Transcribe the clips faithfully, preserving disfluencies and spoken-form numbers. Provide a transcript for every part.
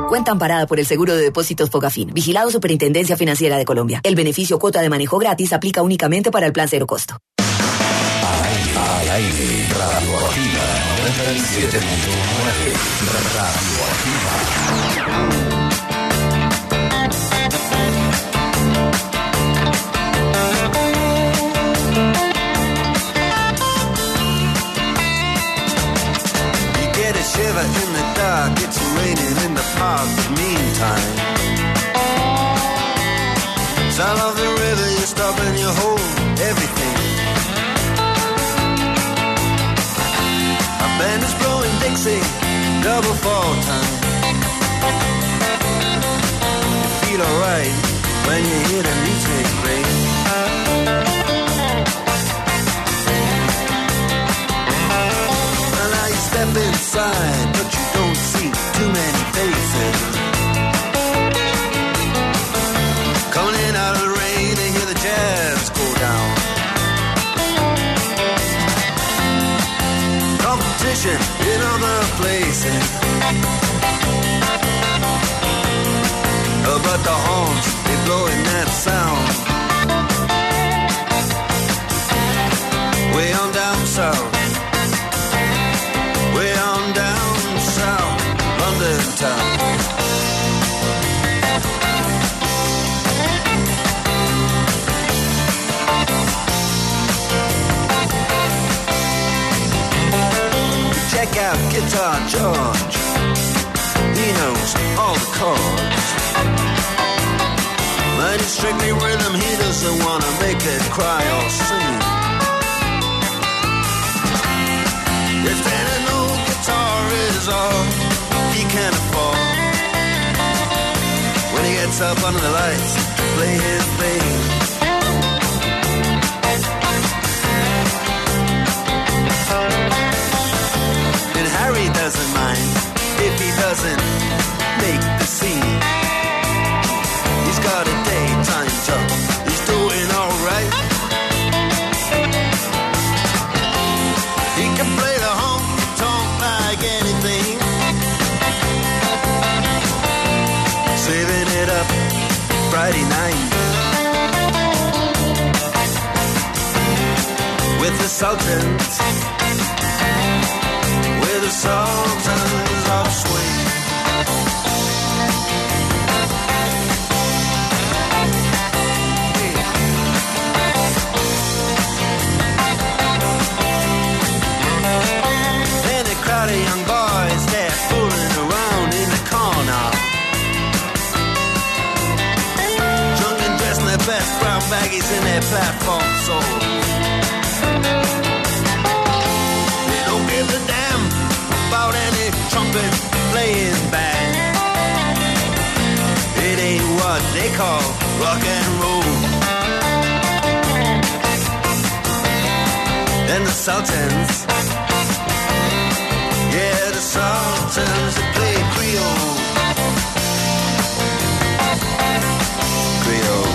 Cuenta amparada por el Seguro de Depósitos Fogafín. Vigilado Superintendencia Financiera de Colombia. El beneficio cuota de manejo gratis aplica únicamente para el plan cero costo. Al aire, Radioactiva noventa y siete punto nueve. Radioactiva. Shiver in the dark, it's raining in the park, but meantime south of the river, you stop and you hold everything. A band is blowing Dixie, double fall time. You feel alright when you hear the music ring. Step inside, but you don't see too many faces. Coming in out of the rain, they hear the jazz go down. Competition in other places, but the horns, they blowing that sound. Way on down south, way on down south, London town. Check out Guitar George, he knows all the chords. But it's strictly rhythm, he doesn't want to make it cry or sing. If any old guitar is all he can afford, when he gets up under the lights to play his thing, and Harry doesn't mind if he doesn't make the scene. He's got a daytime job, he's doing alright. He can play the honky-tonk like anything, saving it up Friday night with the Sultans, with the Sultans of Swing. Crowd of young boys, they're fooling around in the corner, drunk and dressed in their best brown baggies in their platform soles. They don't give a damn about any trumpet playing band. It ain't what they call rock and roll. And the Sultans, yeah, the Sultans that play Creole. Creole.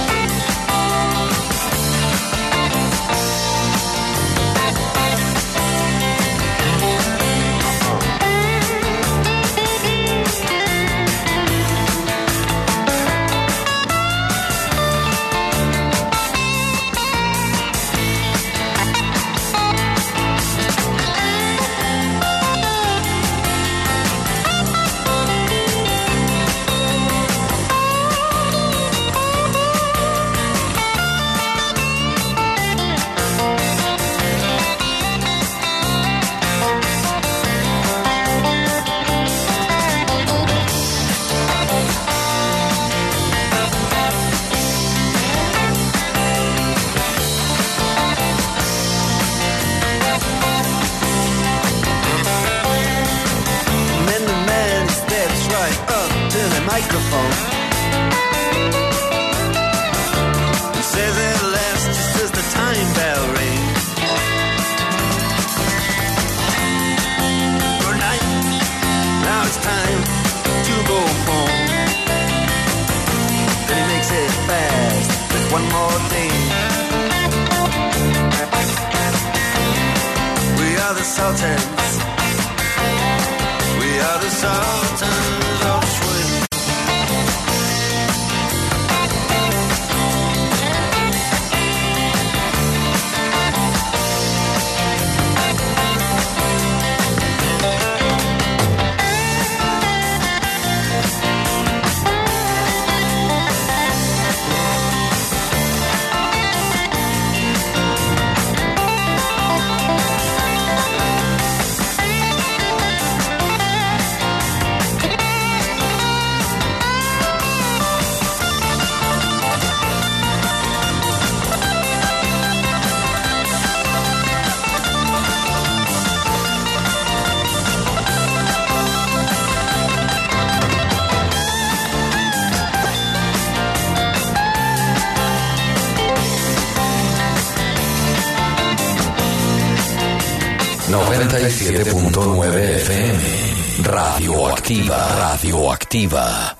Microphone. He says it lasts just as the time bell rings. Good night, now it's time to go home. Then he makes it fast with one more thing. We are the Sultans. We are the Sultans of Swing. noventa y siete punto nueve F M. Radioactiva, radioactiva.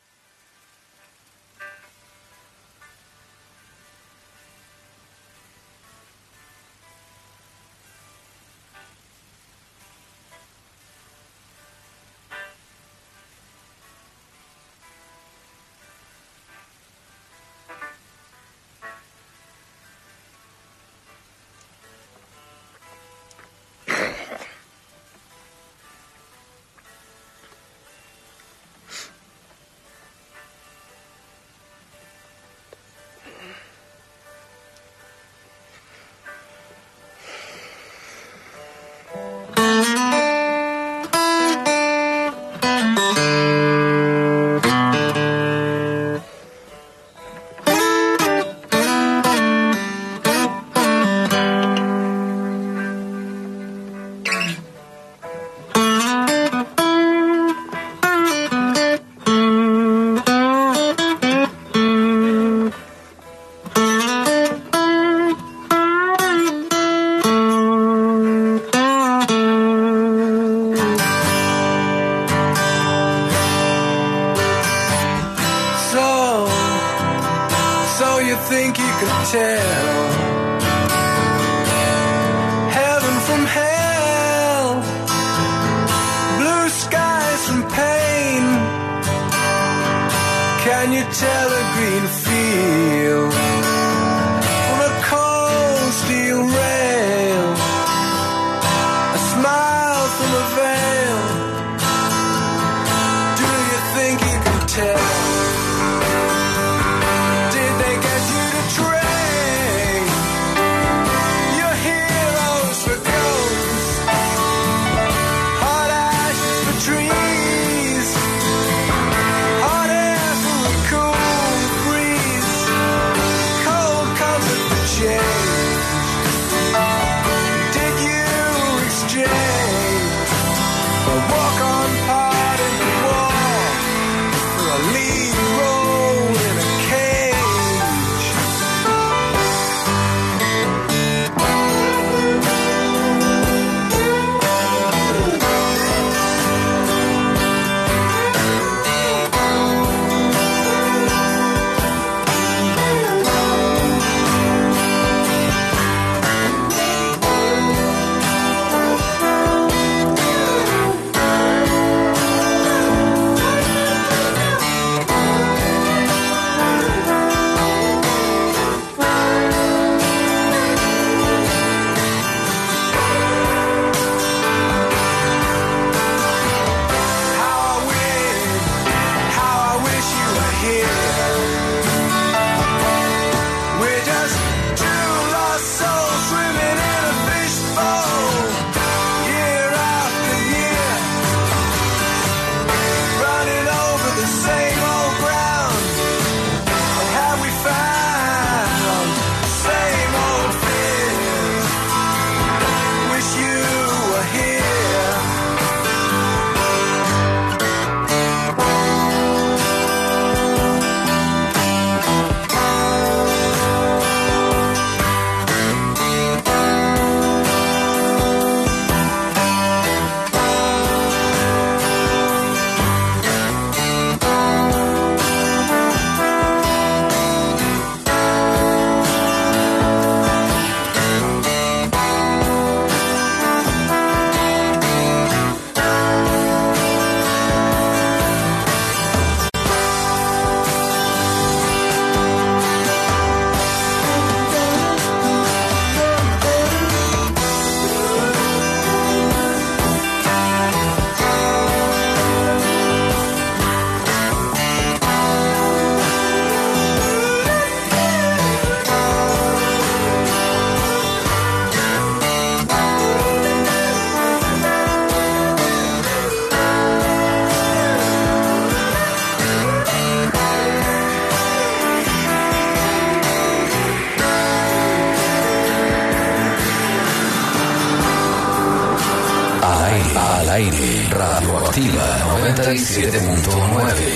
Al aire, Radioactiva noventa y siete punto nueve.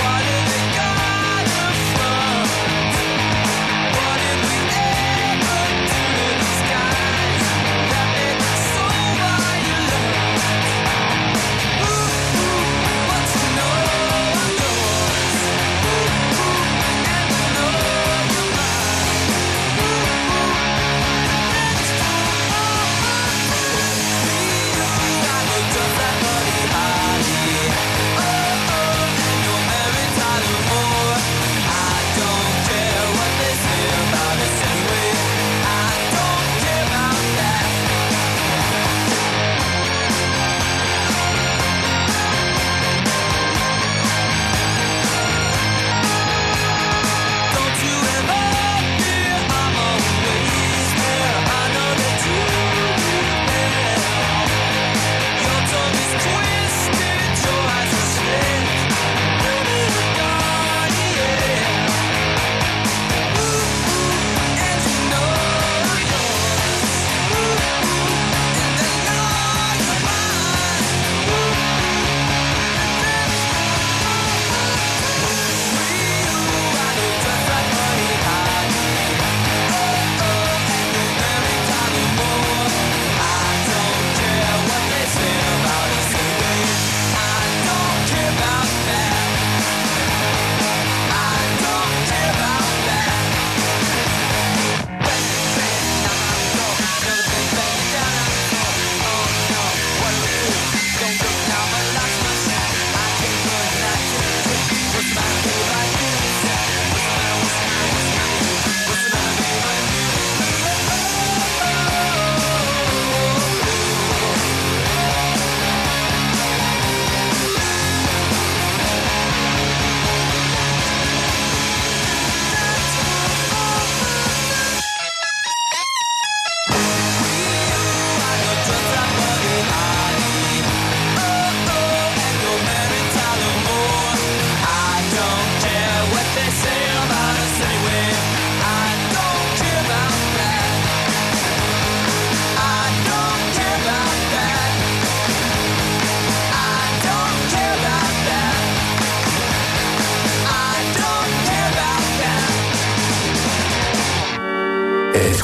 What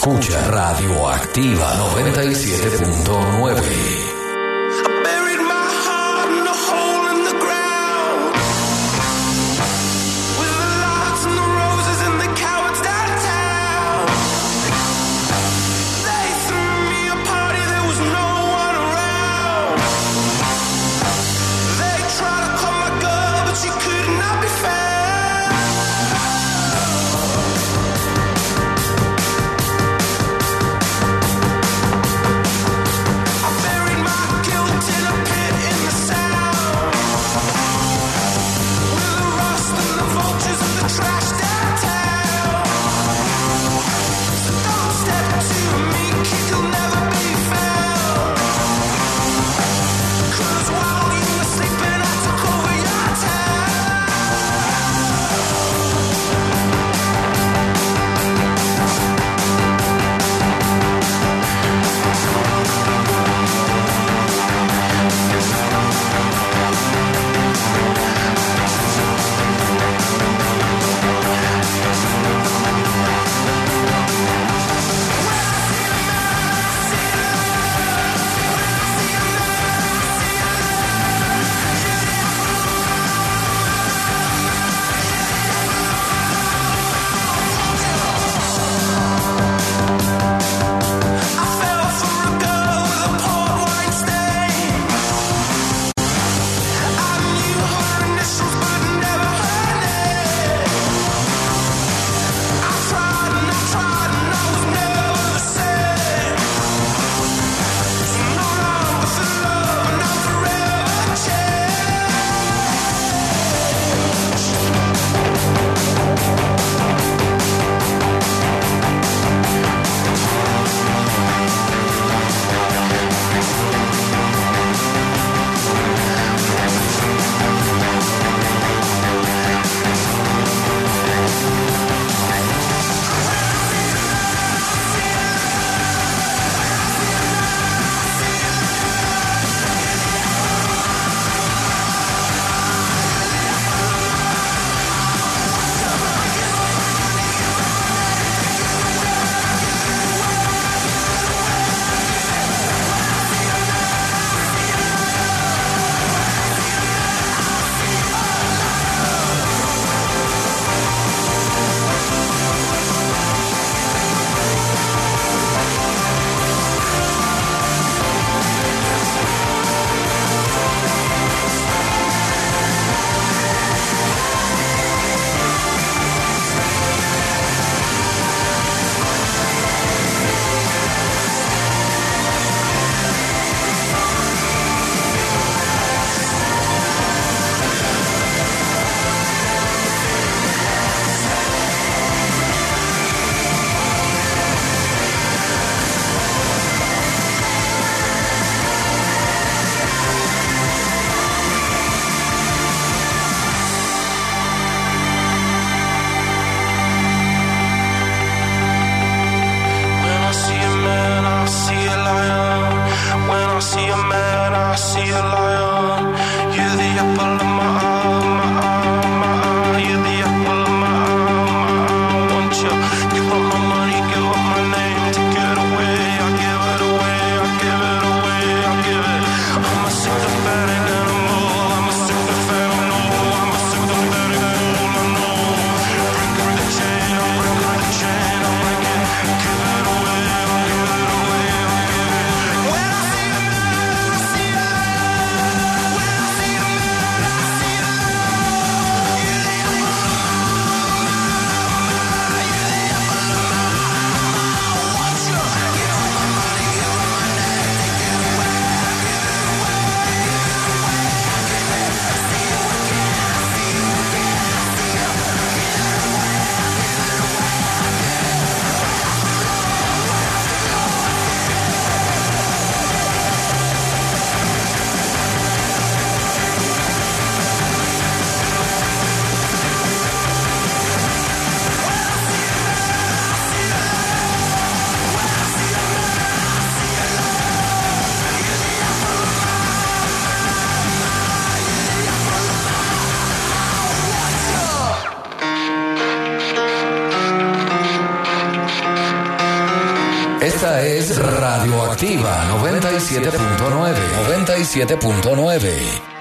Escucha Radioactiva noventa y siete punto nueve. Buried Esta es Radioactiva noventa y siete punto nueve. noventa y siete punto nueve.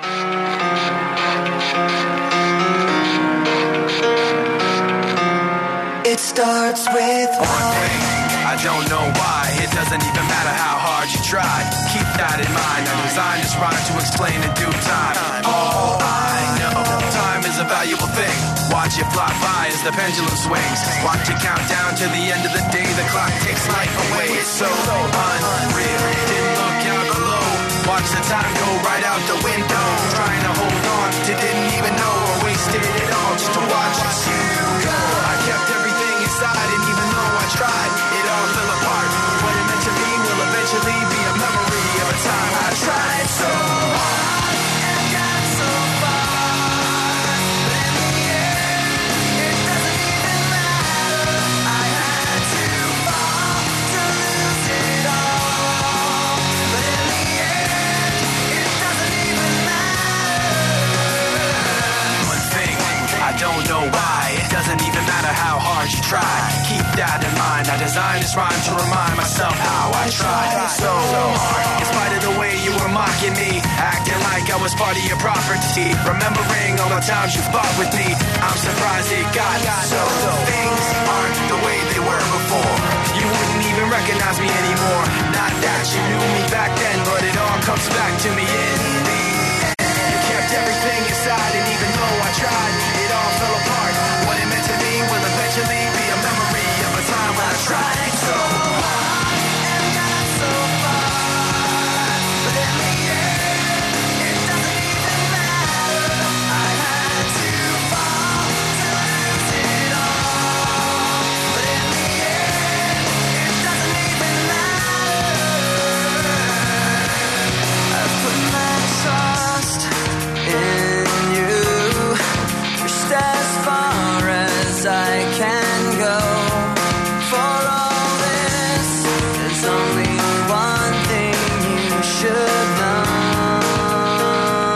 It starts with one thing. I don't know why. It doesn't even matter how hard you try. Keep that in mind. I designed this rhyme to explain in due time. All I know, time is a valuable thing. Watch it fly by as the pendulum swings. Watch it count down to the end of the day. The clock takes life away. It's so unreal. Didn't look out below. Watch the time go right out the window. Trying to hold on to didn't even know or wasted it all just to watch you go. I kept everything inside, and even though I tried, it all fell apart. What it meant to me will eventually be a memory of a time I tried so hard and got so far. But in the end, it doesn't even matter. I had to fall to lose it all. But in the end, it doesn't even matter. One thing, I don't know why. It doesn't even matter how hard you try. Keep that in mind. I designed this rhyme to remind myself how I tried so hard. In spite of the way you were mocking me, acting like I was part of your property, remembering all the times you fought with me, I'm surprised it got so. Things aren't the way they were before. You wouldn't even recognize me anymore. Not that you knew me back then, but it all comes back to me in the end. You kept everything inside, and even though I tried, it all fell apart. What it meant to me will eventually be a memory of a time when I tried so hard and got so far. But in the end, it doesn't even matter. I had to fall to lose it all. But in the end, it doesn't even matter. I've put my trust in you, just as far as I can go. For all this, there's only one thing you should know.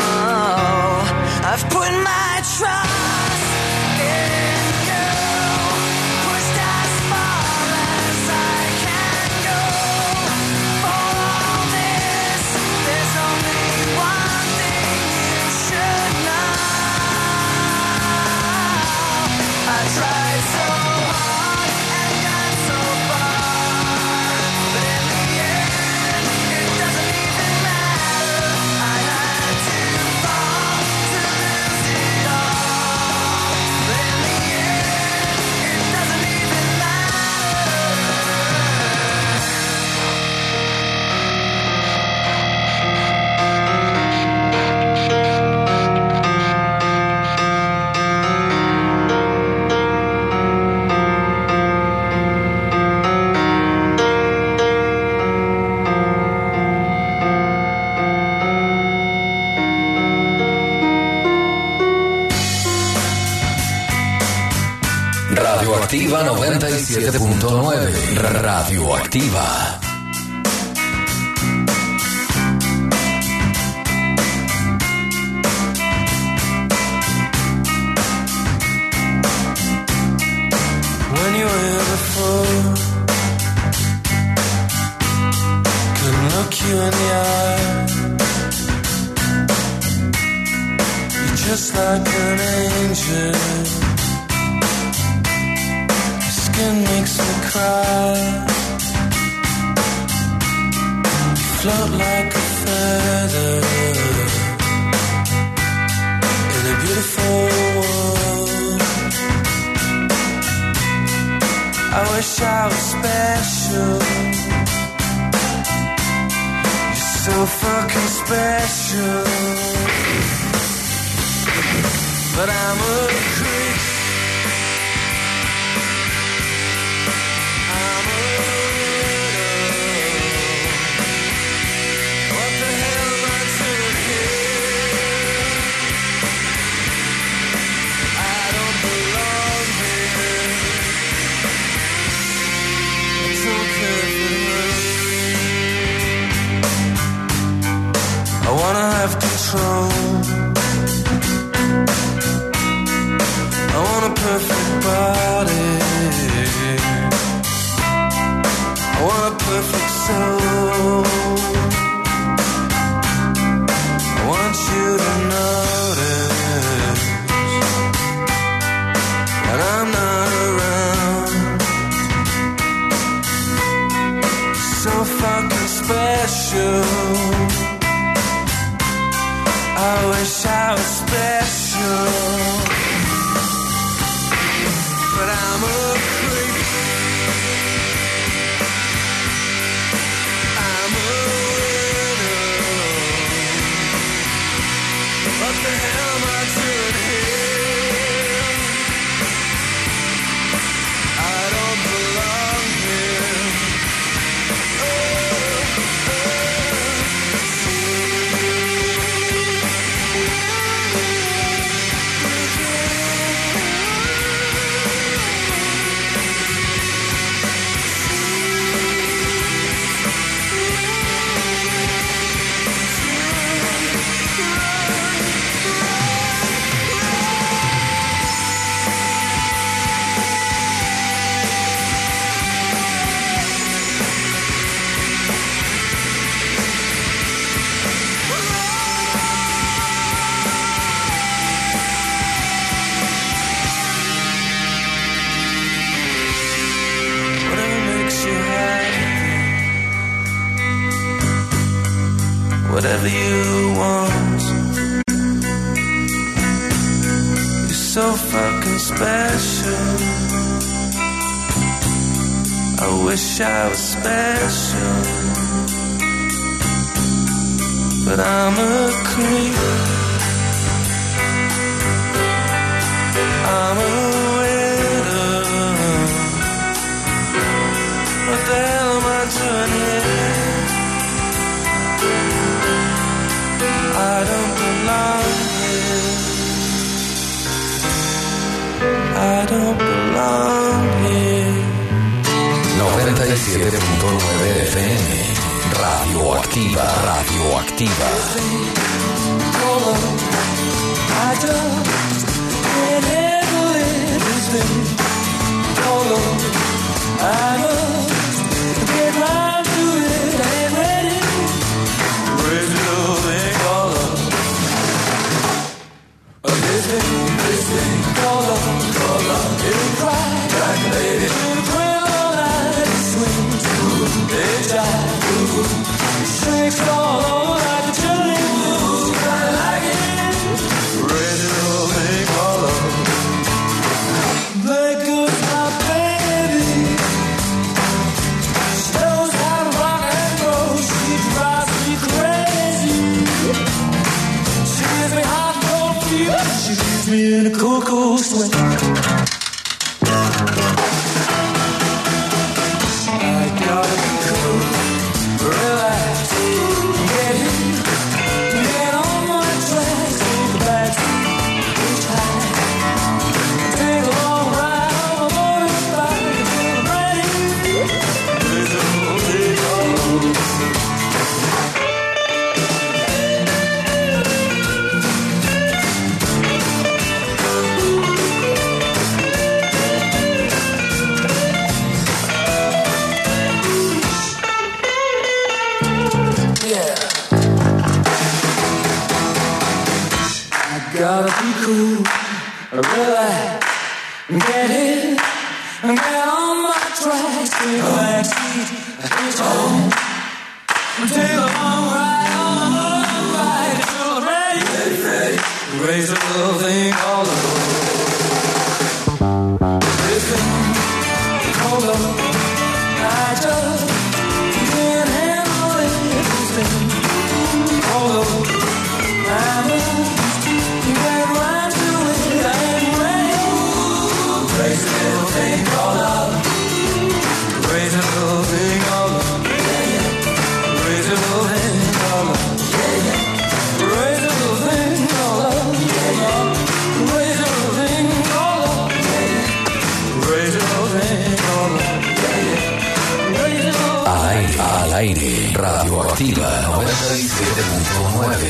I've put my trust in you, pushed as far as I can go. For all this, there's only one thing you should know. I tried so hard and got so far, but in the end, it doesn't even matter. I had to fall to lose it all, but in the end, it doesn't even Radioactiva noventa y siete punto nueve. Radioactiva. when you were here before. Couldn't look you in the eye. You're just like an angel. Your skin makes me cry. You float like a feather in a beautiful world. I wish I was special. You're so fucking special. But I'm a creep. I'm a widow. What the hell am I doing here? I don't belong here. I don't care if it hurts. I wanna have control. I want a perfect body. I want a perfect perfect soul. I want you to notice when I'm not around. So fucking special. I wish I was special, but I'm a creep. I'm a widow. What the hell am I doing here? I don't belong here. Oh, oh, whatever you want. You're so fucking special. I wish I was special, but I'm a creep. I'm a widow. What the hell am I doing here? I don't belong here. I don't belong here. novantasette punto nove F M Radioactiva, Radioactiva. I just can't handle everything. I must get round to it. I ain't ready. Raise it up and call up. Listen, listen, call up, call up. It'll cry like a lady. It'll trail all night. Swing to the jive. Shakes all over like a chili. I like it. Raise it up and call up. There goes my baby. She knows how to rock and roll. She drives me crazy. She gives me hot and cold fever. She leaves me in a cool, cool sweat. I gotta be cool, relax, get in, get on my tracks, take a backseat, reach high, take a long ride on my motorbike until I'm ready. There's a whole big hole. Gotta be cool, relax, get in, get on my tracks, take a backseat, hitch home, take a long ride on my motorbike until I'm ready, ready, ready, raise a little thing all over. Listen, hold up, I just can't handle everything. Hold up, I'm a get right to it, I ain't ready. Raise a little thing all up. Raise a little thing all up. Raise a little thing all up. Raise a little thing all up. Raise a little thing all up. Raise a little thing all up. Raise a little. Al, al aire, Radioactiva noventa y siete punto nueve.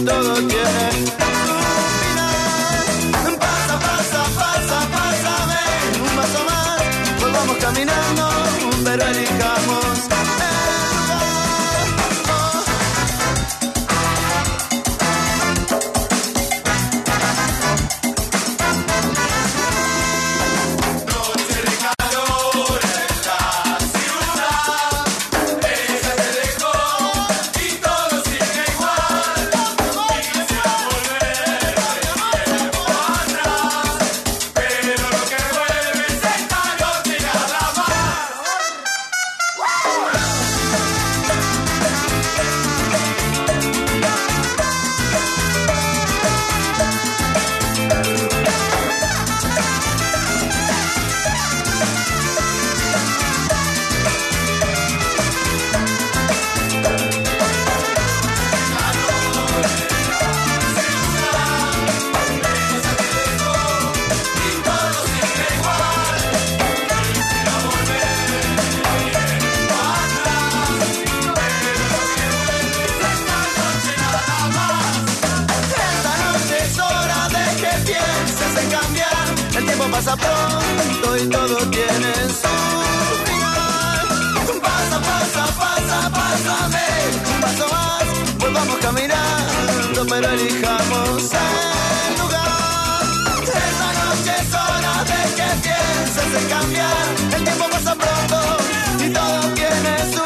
todo tiene su final. Pasa, pasa, pasa, pásame un paso más. Volvamos caminando, pero elijamos el lugar. Oh. Noche de calor en la ciudad, ella te dejó y todo sigue igual. Quisiera volver el tiempo atrás, pero lo que vuelve es esta noche y nada más. Esta noche es hora de que pienses en cambiar. El tiempo pasa pronto y todo tiene su final. Pasa, pasa, pasa, pásame un paso más. Volvamos caminando, pero elijamos el lugar. Esta noche es hora de que pienses en cambiar. El tiempo pasa pronto y todo tiene su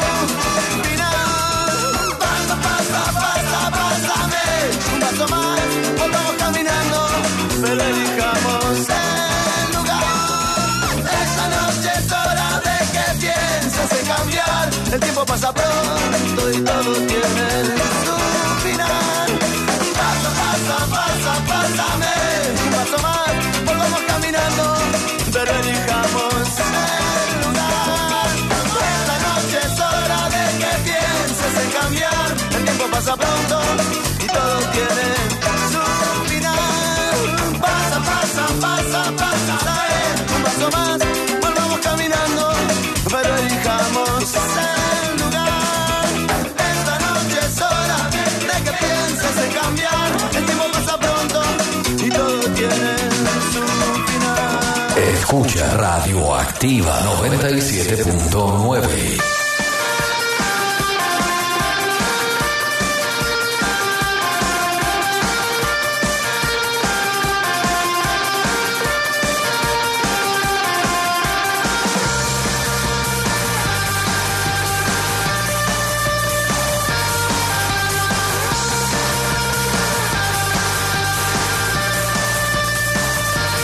final. Pasa, pasa, pasa, pásame un paso más. Volvamos caminando, pero elijamos el lugar. Esta noche es hora de que pienses en cambiar. El tiempo pasa pronto y todo tiene su final. Pasa, pasa, pasa, pásame un paso más. Volvamos caminando, pero elijamos el lugar. Esta noche es hora de que pienses en cambiar. El tiempo pasa pronto y todo tiene su final. Pasa, pasa, pasa, pasa, un paso más. Volvamos caminando, pero elijamos el lugar. Esta noche es hora de que pienses en cambiar. El tiempo pasa pronto y todo tiene su final. Escucha Radioactiva noventa y siete punto nueve.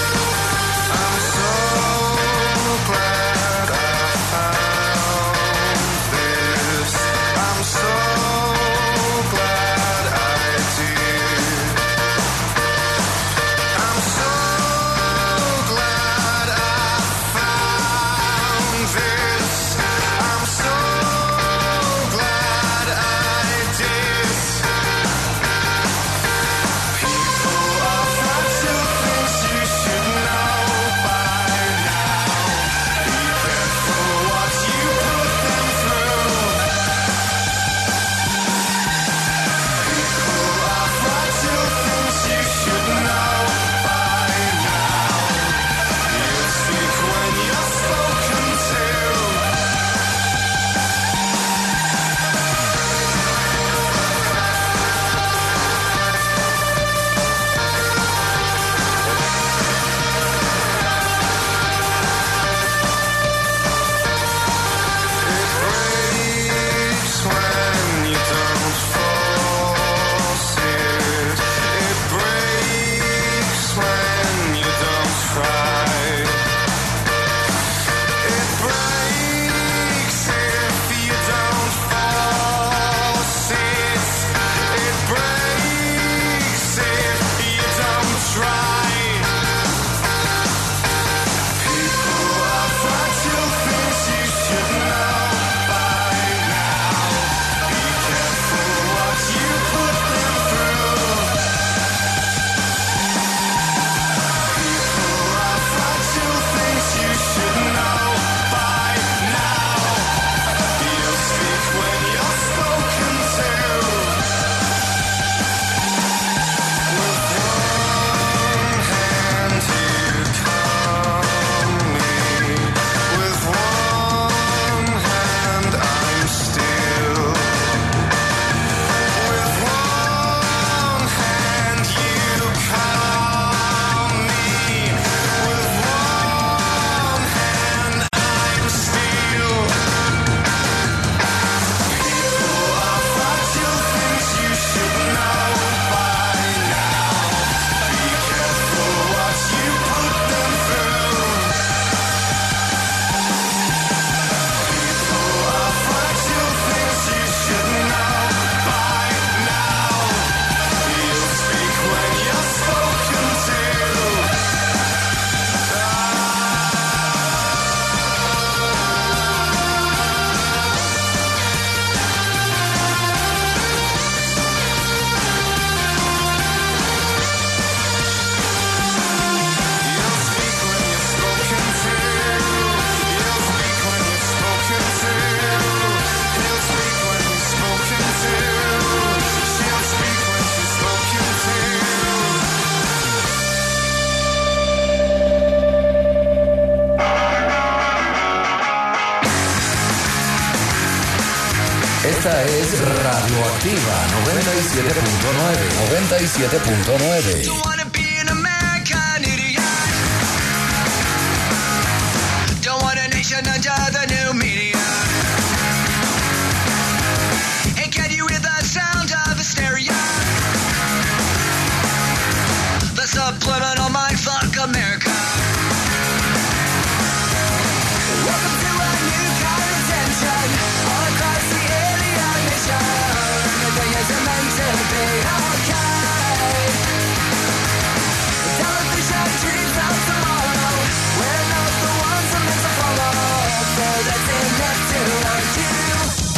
I'm so glad I found Esta es Radioactiva noventa y siete punto nueve. noventa y siete punto nueve. Don't wanna be an American idiot. Don't want a nation under the new media. And can you hear the sound of hysteria? The subliminal mindfuck America. Welcome to a new kind of tension all across the alien nation. Everything is meant to be okay. Television dreams of tomorrow. We're not the ones I'm meant to follow. So that's enough to argue.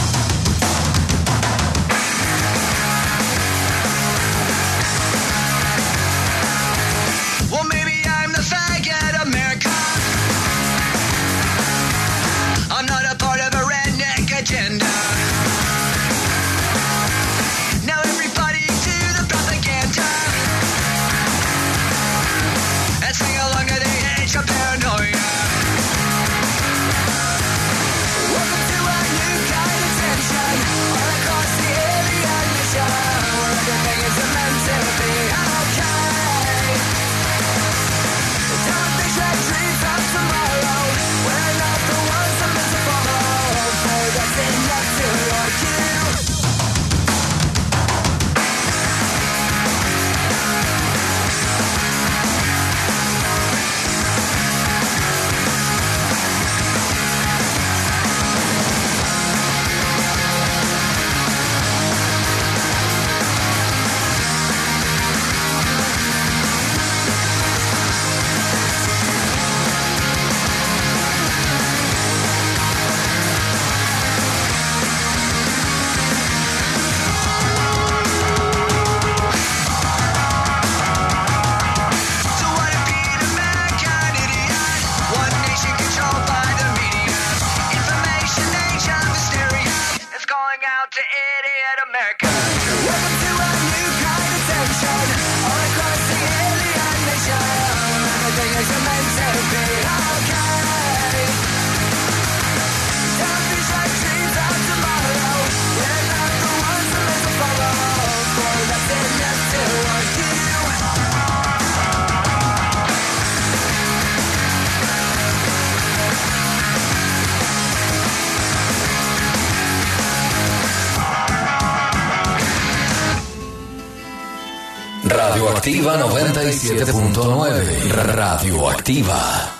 Well, maybe I'm the faggot America. I'm not a part of a redneck agenda. Now everybody to the propaganda and sing along to the age of paranoia. Welcome to a new kind of tension all across the alien nation, where everything is meant to be okay. Television dreams of tomorrow. We're not the ones I'm meant to follow. So that's enough to argue. So what if being an American idiot? One nation controlled by the media. Information age of hysteria is calling out to idiot America. Welcome to a new kind of tension all across the alien nation. Everything is meant to be okay. Television dreams of tomorrow. We're not the ones I'm meant to follow. Boy, that's enough to argue. Radioactiva noventa y siete punto nueve. Radioactiva.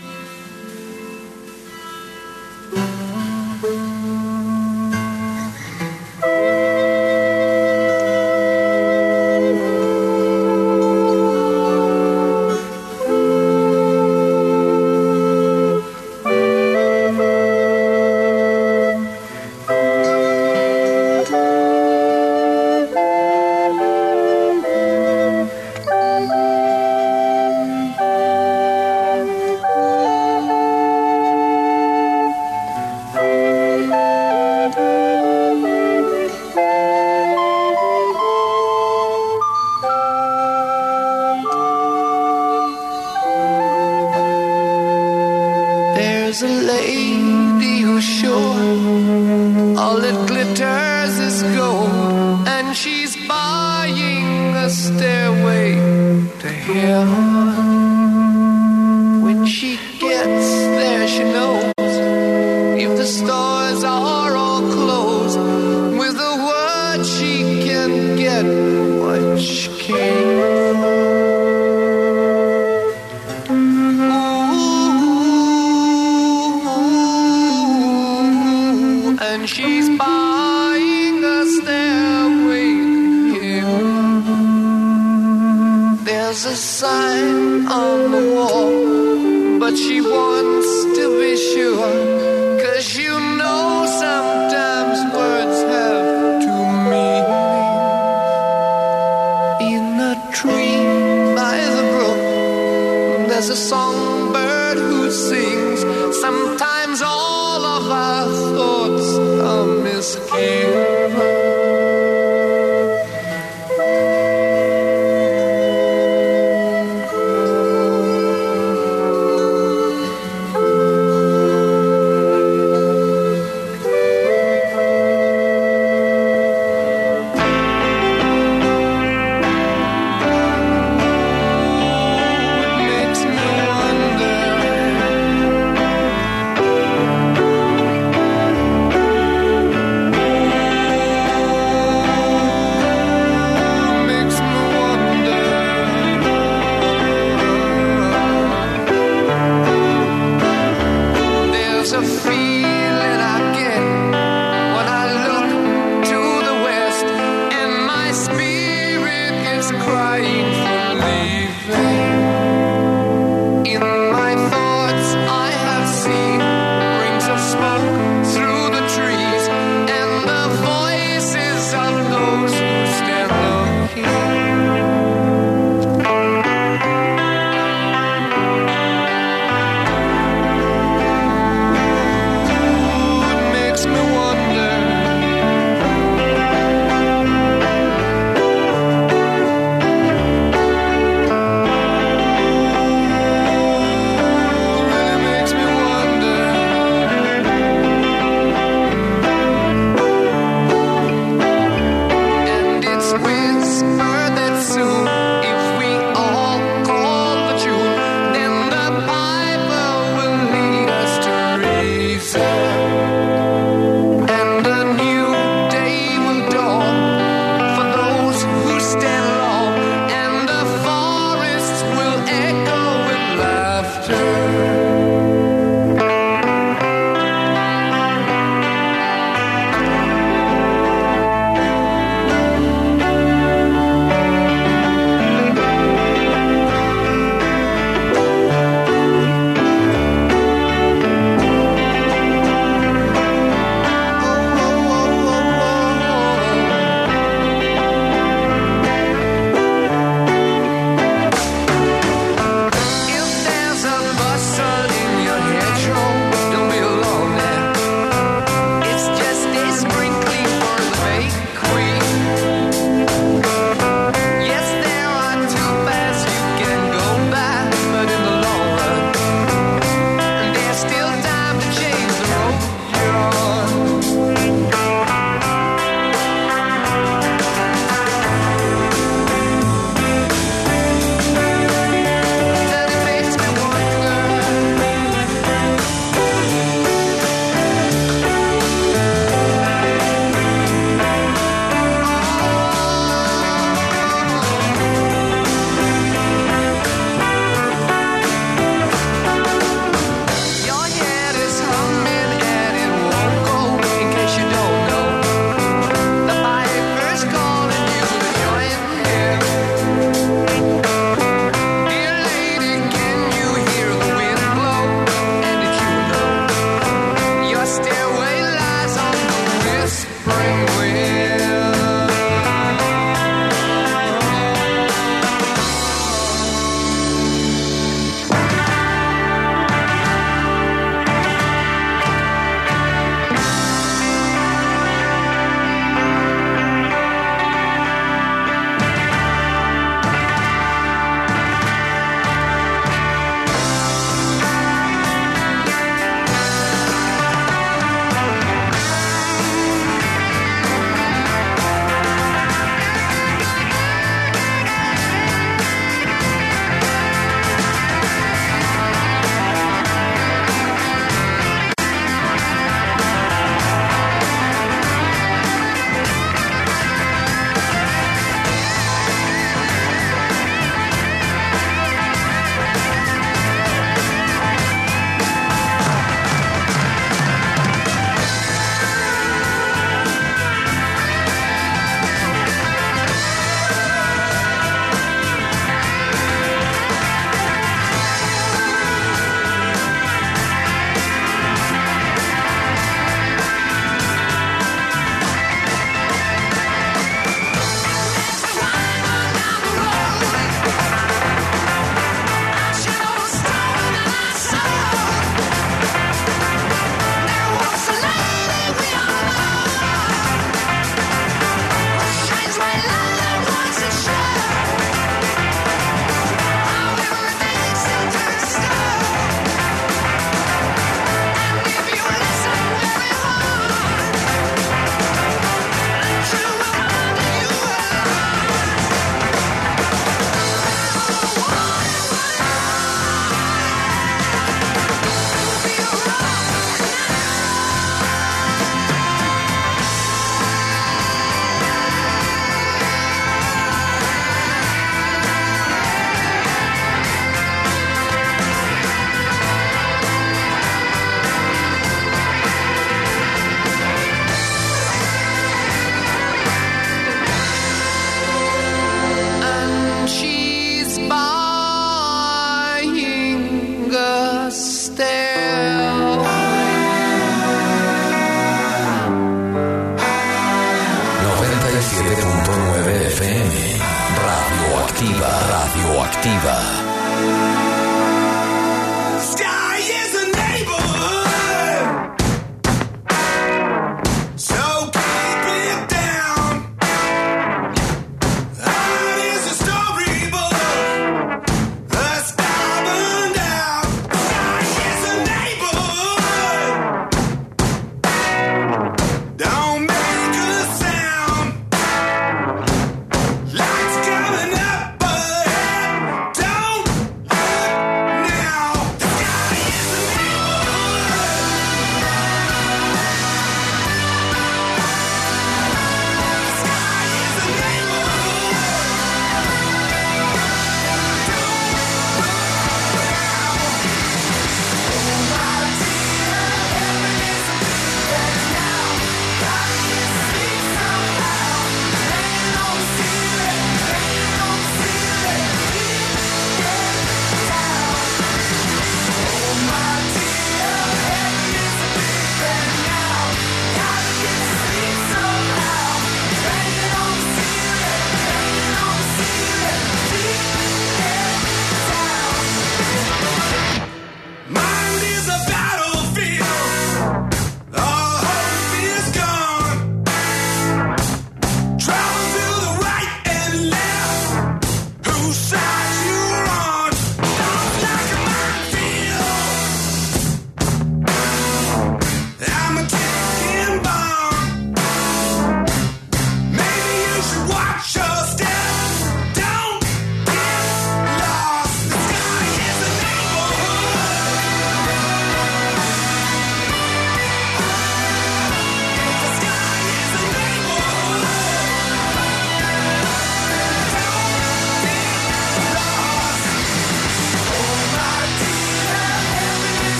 There's a lady who's sure all that glitters is gold, and she's buying a stairway to heaven. When she gets there, she knows if the stores are all closed, with a word she can get what she came for. And she's buying a stairway to heaven. There's a sign on the wall, but she wants to be sure, 'cause you know sometimes words have two meanings. In a tree by the brook, there's a songbird who sings. Sometimes all of our thoughts come There's a feeling I get when I look to the west, and my spirit is crying for leaving. In my thoughts I have seen rings of smoke through the trees, and the voices of those who stand looking.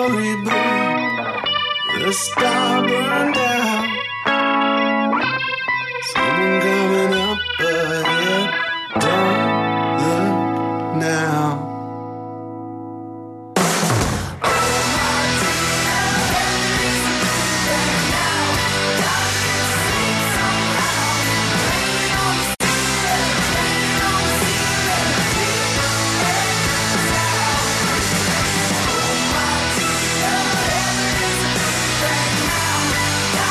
story, but the star burned out. Someone coming up, but it don't look now. Now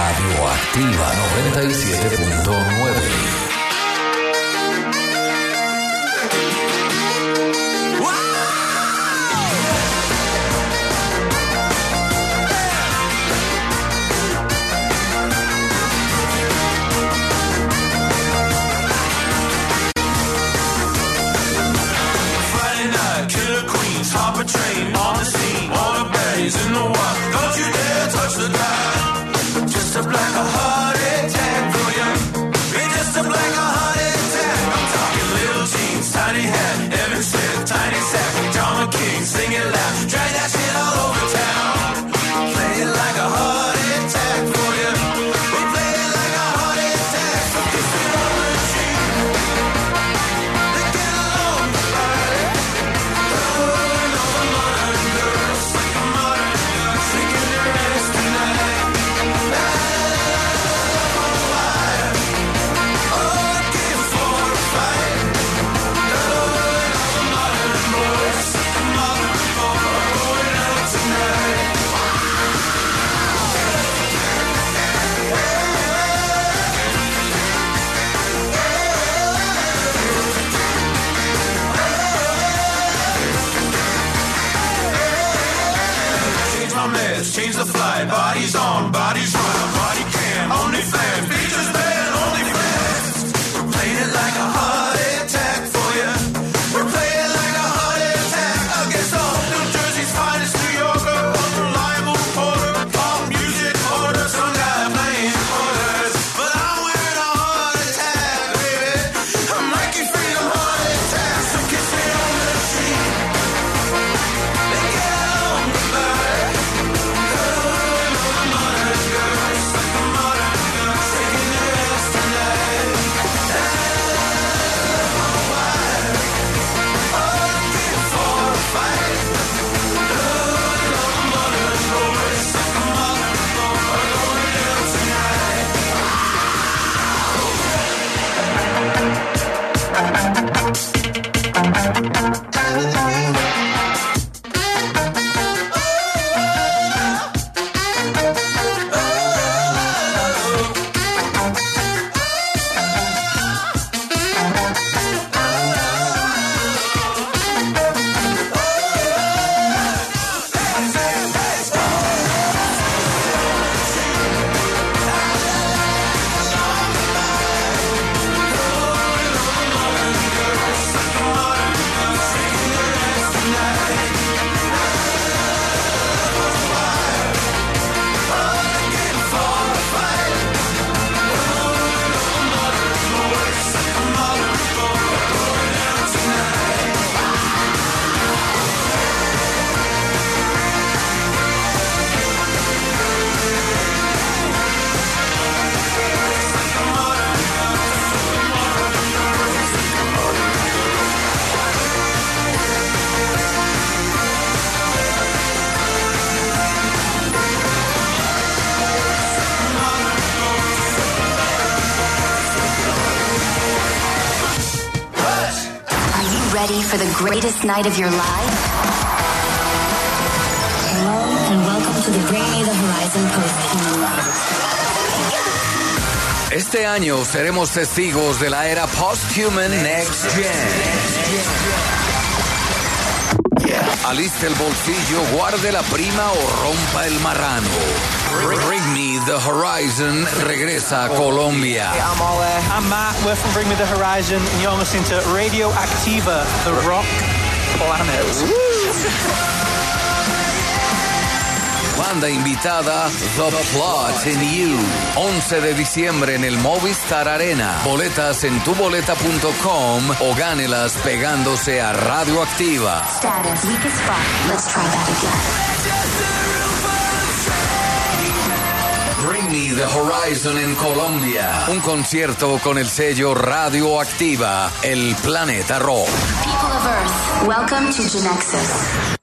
Radioactiva noventa y siete punto nueve. Train on the scene, all the baddies in the wild. Don't you dare touch the dial. Just a black a heart attack for you. Be just a black a heart attack. I'm talking little jeans, tiny hat, Evan Smith, tiny sack, John McKean, sing it loud, drag that shit all over town. Play it like a heart attack for you. We play it like a heart attack. So kiss it on the cheek. Let's get along, buddy. Change the flight, bodies on, bodies run, body cam, only fans, features band, only fans. We're playing it like a heart attack for you. We're playing it like a heart attack against all New Jersey's finest New Yorker, unreliable reporter, pop music order, some guy playing quarters. But I'm wearing a heart attack, baby. I'm Nike Freedom heart attack, so kiss me on the cheek. They get on the line. Ready for the greatest night of your life? Hello and welcome to the Bring Me the Horizon Post-Human Love. Este año seremos testigos de la era Post-Human Next Gen. Aliste el bolsillo, guarde la prima o rompa el marrano. Bring Me the Horizon regresa a Colombia. Hey, I'm all there. I'm Matt. We're from Bring Me the Horizon, and you're listening to Radio Activa, the rock planet. Banda invitada, The Plot in You. once de diciembre en el Movistar Arena. Boletas en tu boleta punto com o gánelas pegándose a Radioactiva. Status, weak as fuck. Let's try that again. Bring Me the Horizon en Colombia. Un concierto con el sello Radioactiva, el planeta rock. People of Earth, welcome to Genexus.